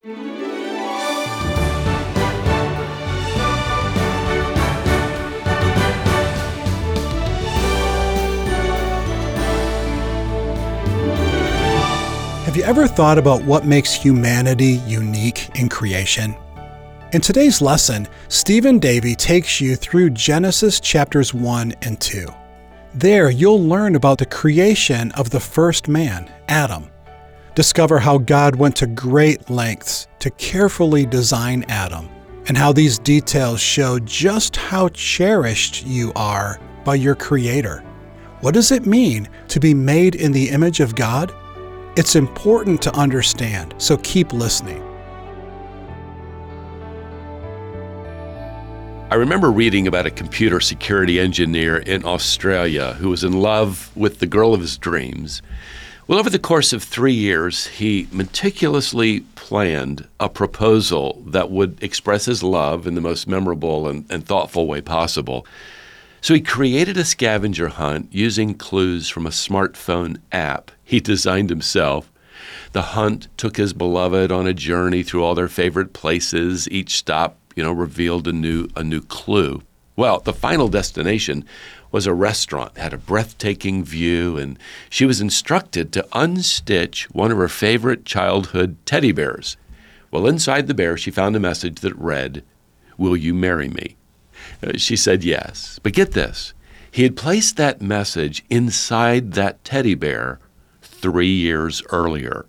Have you ever thought about what makes humanity unique in creation? In today's lesson, Stephen Davey takes you through Genesis chapters 1 and 2. There, you'll learn about the creation of the first man, Adam. Discover how God went to great lengths to carefully design Adam, and how these details show just how cherished you are by your Creator. What does it mean to be made in the image of God? It's important to understand, so keep listening. I remember reading about a computer security engineer in Australia who was in love with the girl of his dreams. Well, over the course of 3 years, he meticulously planned a proposal that would express his love in the most memorable and thoughtful way possible. So he created a scavenger hunt using clues from a smartphone app he designed himself. The hunt took his beloved on a journey through all their favorite places. Each stop, revealed a new clue. Well, the final destination was a restaurant, had a breathtaking view, and she was instructed to unstitch one of her favorite childhood teddy bears. Well, inside the bear, she found a message that read, "Will you marry me?" She said yes. But get this, he had placed that message inside that teddy bear 3 years earlier.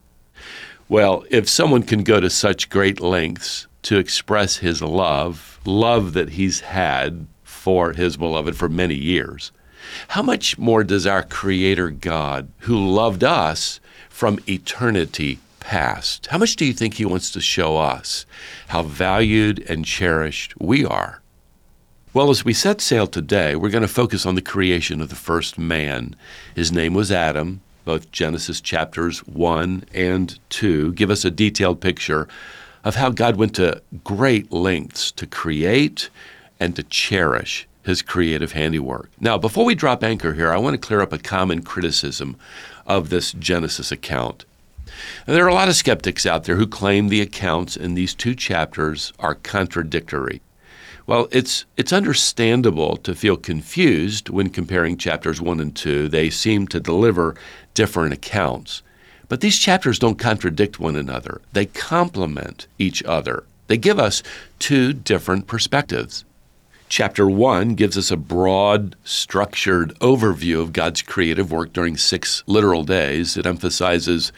Well, if someone can go to such great lengths to express his love that he's had for his beloved for many years, how much more does our Creator God, who loved us from eternity past, how much do you think he wants to show us how valued and cherished we are? Well, as we set sail today, we're going to focus on the creation of the first man. His name was Adam. Both Genesis chapters 1 and 2 give us a detailed picture of how God went to great lengths to create and to cherish his creative handiwork. Now, before we drop anchor here, I want to clear up a common criticism of this Genesis account. And there are a lot of skeptics out there who claim the accounts in these 2 chapters are contradictory. Well, it's understandable to feel confused when comparing chapters 1 and 2. They seem to deliver different accounts. But these chapters don't contradict one another. They complement each other. They give us 2 different perspectives. Chapter 1 gives us a broad, structured overview of God's creative work during 6 literal days. It emphasizes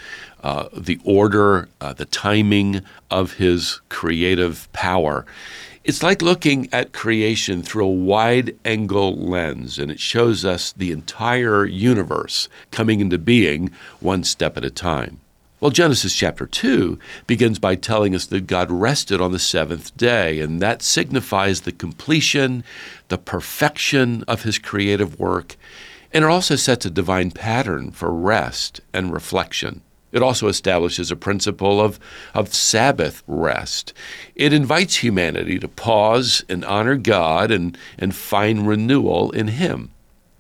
the order, the timing of his creative power. It's like looking at creation through a wide-angle lens, and it shows us the entire universe coming into being one step at a time. Well, Genesis chapter 2 begins by telling us that God rested on the 7th day, and that signifies the completion, the perfection of his creative work, and it also sets a divine pattern for rest and reflection. It also establishes a principle of Sabbath rest. It invites humanity to pause and honor God and find renewal in him.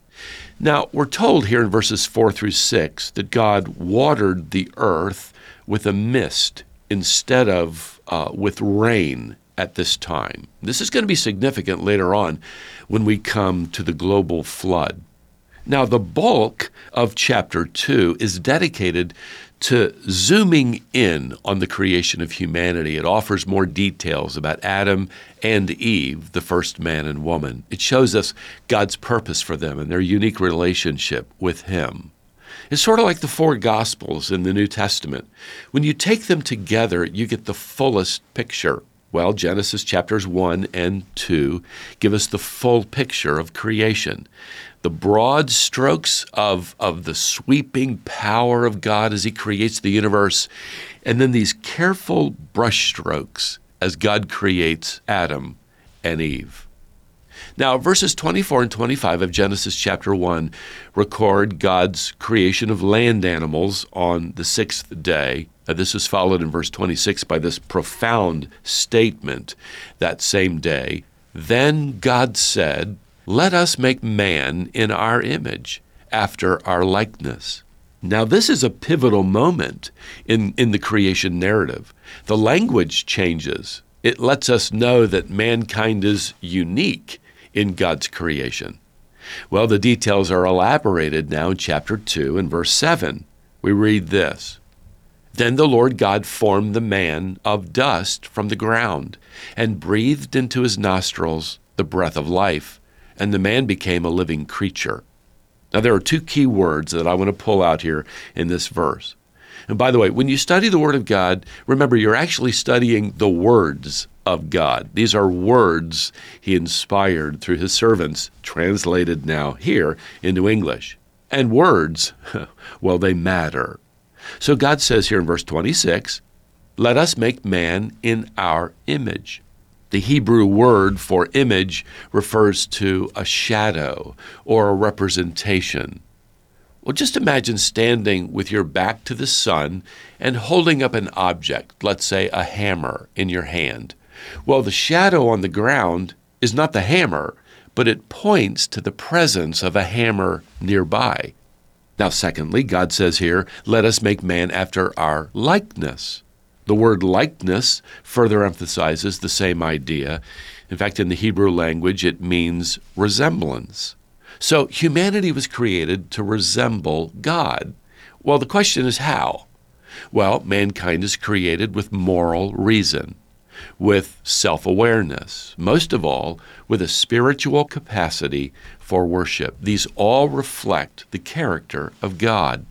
Now, we're told here in verses 4 through 6 that God watered the earth with a mist instead of with rain at this time. This is going to be significant later on when we come to the global flood. Now, the bulk of chapter 2 is dedicated to zooming in on the creation of humanity. It offers more details about Adam and Eve, the first man and woman. It shows us God's purpose for them and their unique relationship with him. It's sort of like the 4 Gospels in the New Testament. When you take them together, you get the fullest picture. Well, Genesis chapters 1 and 2 give us the full picture of creation. The broad strokes of the sweeping power of God as he creates the universe, and then these careful brush strokes as God creates Adam and Eve. Now, verses 24 and 25 of Genesis chapter 1 record God's creation of land animals on the 6th day. This is followed in verse 26 by this profound statement that same day. Then God said, "Let us make man in our image, after our likeness." Now, this is a pivotal moment in the creation narrative. The language changes. It lets us know that mankind is unique in God's creation. Well, the details are elaborated now in chapter 2 and verse 7. We read this: "Then the Lord God formed the man of dust from the ground and breathed into his nostrils the breath of life, and the man became a living creature." Now, there are two key words that I want to pull out here in this verse. And by the way, when you study the Word of God, remember you're actually studying the words of God. These are words He inspired through His servants, translated now here into English. And words, well, they matter. So God says here in verse 26, "Let us make man in our image." The Hebrew word for image refers to a shadow or a representation. Well, just imagine standing with your back to the sun and holding up an object, let's say a hammer, in your hand. Well, the shadow on the ground is not the hammer, but it points to the presence of a hammer nearby. Now, secondly, God says here, "Let us make man after our likeness." The word likeness further emphasizes the same idea. In fact, in the Hebrew language, it means resemblance. So humanity was created to resemble God. Well, the question is how? Well, mankind is created with moral reason, with self-awareness, most of all, with a spiritual capacity for worship. These all reflect the character of God.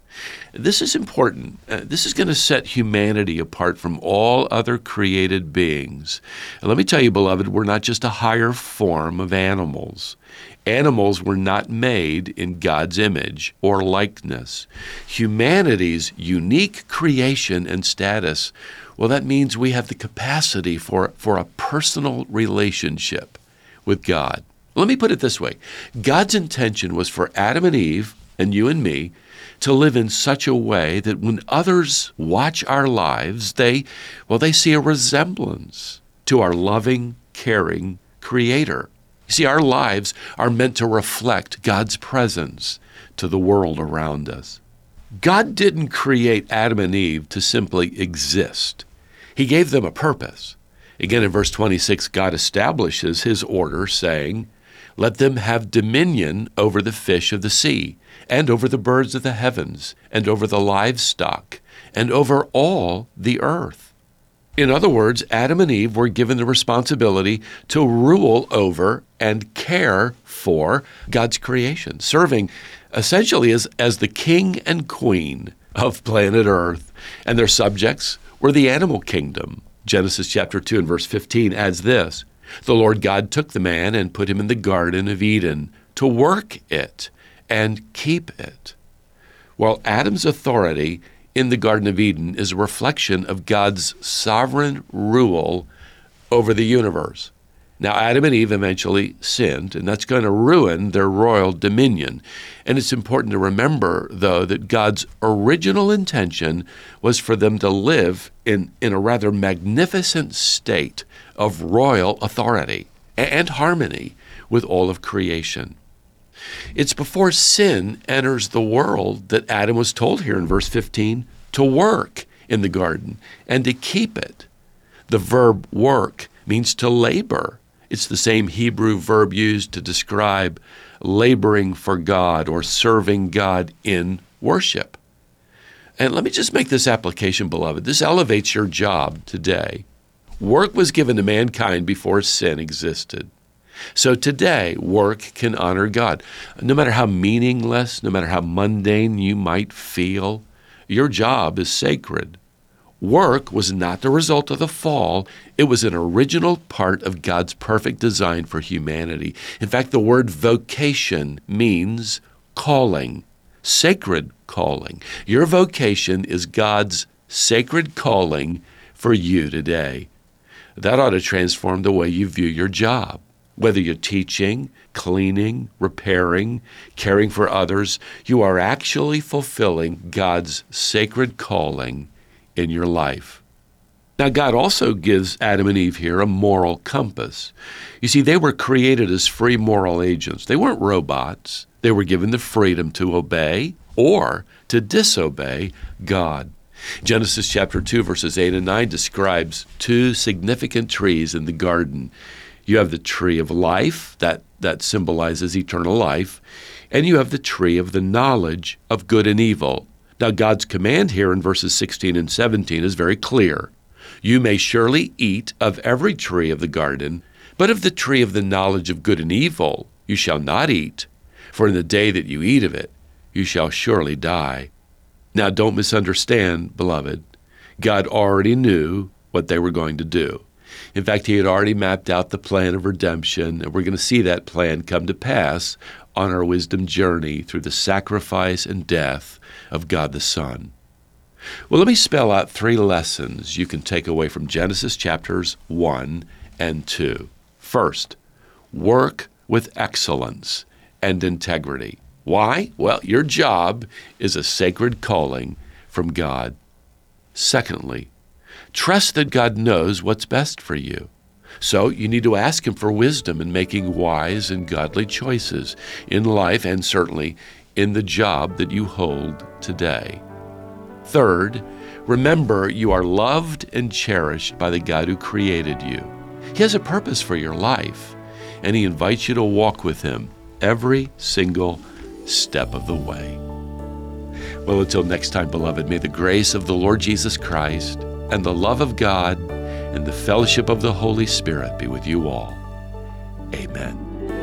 This is important. This is going to set humanity apart from all other created beings. And let me tell you, beloved, we're not just a higher form of animals. Animals were not made in God's image or likeness. Humanity's unique creation and status, well, that means we have the capacity for a personal relationship with God. Let me put it this way. God's intention was for Adam and Eve, and you and me, to live in such a way that when others watch our lives, they see a resemblance to our loving, caring Creator. You see, our lives are meant to reflect God's presence to the world around us. God didn't create Adam and Eve to simply exist. He gave them a purpose. Again, in verse 26, God establishes His order, saying, "Let them have dominion over the fish of the sea, and over the birds of the heavens, and over the livestock, and over all the earth." In other words, Adam and Eve were given the responsibility to rule over and care for God's creation, serving essentially as the king and queen of planet Earth. And their subjects were the animal kingdom. Genesis chapter 2 and verse 15 adds this: "The Lord God took the man and put him in the Garden of Eden to work it and keep it." Well, Adam's authority in the Garden of Eden is a reflection of God's sovereign rule over the universe. Now, Adam and Eve eventually sinned, and that's going to ruin their royal dominion. And it's important to remember, though, that God's original intention was for them to live in a rather magnificent state of royal authority and harmony with all of creation. It's before sin enters the world that Adam was told here in verse 15 to work in the garden and to keep it. The verb work means to labor. It's the same Hebrew verb used to describe laboring for God or serving God in worship. And let me just make this application, beloved. This elevates your job today. Work was given to mankind before sin existed. So today, work can honor God. No matter how meaningless, no matter how mundane you might feel, your job is sacred. Work was not the result of the fall. It was an original part of God's perfect design for humanity. In fact, the word vocation means calling, sacred calling. Your vocation is God's sacred calling for you today. That ought to transform the way you view your job. Whether you're teaching, cleaning, repairing, caring for others, you are actually fulfilling God's sacred calling in your life. Now, God also gives Adam and Eve here a moral compass. You see, they were created as free moral agents. They weren't robots. They were given the freedom to obey or to disobey God. Genesis chapter 2, verses 8 and 9 describes two significant trees in the garden. You have the tree of life, that symbolizes eternal life, and you have the tree of the knowledge of good and evil. Now, God's command here in verses 16 and 17 is very clear. You may surely eat of every tree of the garden, but of the tree of the knowledge of good and evil you shall not eat, for in the day that you eat of it, you shall surely die. Now, don't misunderstand, beloved. God already knew what they were going to do. In fact, he had already mapped out the plan of redemption, and we're going to see that plan come to pass on our wisdom journey through the sacrifice and death of God the Son. Well, let me spell out 3 lessons you can take away from Genesis chapters 1 and 2. First, work with excellence and integrity. Why? Well, your job is a sacred calling from God. Secondly, trust that God knows what's best for you. So you need to ask him for wisdom in making wise and godly choices in life and certainly in the job that you hold today. Third, remember you are loved and cherished by the God who created you. He has a purpose for your life, and he invites you to walk with him every single step of the way. Well, until next time, beloved, may the grace of the Lord Jesus Christ and the love of God and the fellowship of the Holy Spirit be with you all. Amen.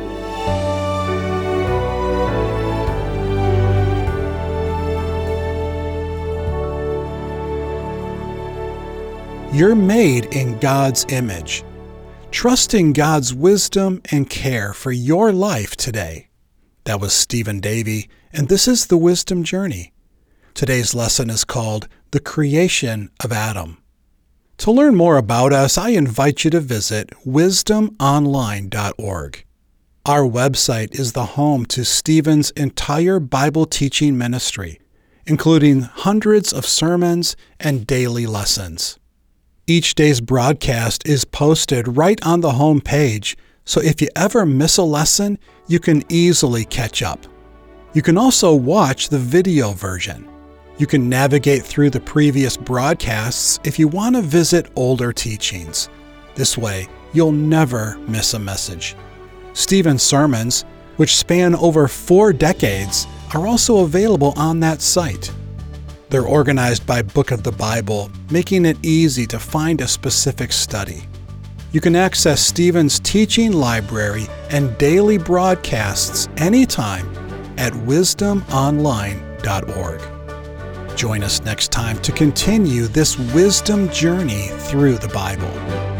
You're made in God's image. Trust in God's wisdom and care for your life today. That was Stephen Davey, and this is the Wisdom Journey. Today's lesson is called The Creation of Adam. To learn more about us, I invite you to visit wisdomonline.org. Our website is the home to Stephen's entire Bible teaching ministry, including hundreds of sermons and daily lessons. Each day's broadcast is posted right on the home page, so if you ever miss a lesson, you can easily catch up. You can also watch the video version. You can navigate through the previous broadcasts if you want to visit older teachings. This way, you'll never miss a message. Stephen's sermons, which span over 4 decades, are also available on that site. They're organized by book of the Bible, making it easy to find a specific study. You can access Stephen's teaching library and daily broadcasts anytime at wisdomonline.org. Join us next time to continue this wisdom journey through the Bible.